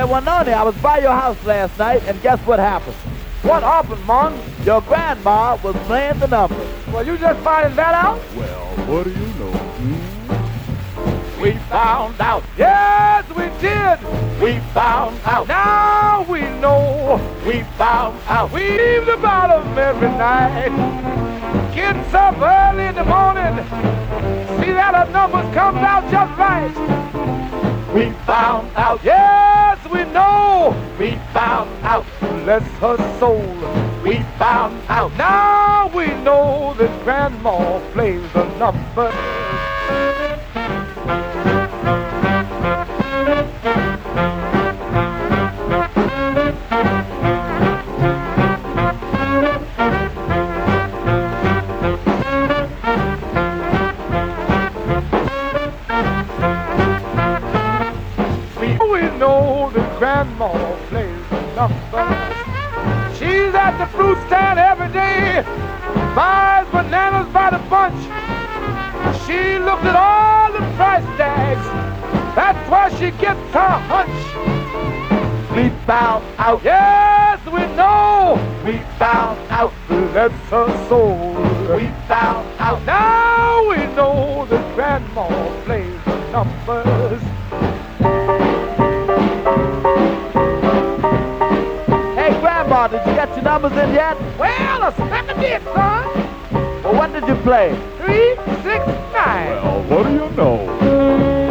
Wanoni, I was by your house last night, and guess what happened? What happened, Mon? Your grandma was playing the numbers. Well, you just finding that out? Well, what do you know? We found out. Yes, we did. We found out. Now we know. We found out. We leave the bottom every night. Getting up early in the morning. See that the numbers comes out just right. We found out. Yes, we know. We found out. Bless her soul. We found out. Now we know that Grandma plays the numbers. We know that Grandma plays the numbers. She's at the fruit stand every day, buys bananas by the bunch. She looks at all the price tags. That's why she gets her hunch. We found out. Yes, we know. We found out. Bless her soul. We found out. Now we know that Grandma plays the numbers. Hey, Grandma, did you get your numbers in yet? Well, a second did, son. Well, what did you play? 3, 6, 9. Well, what do you know?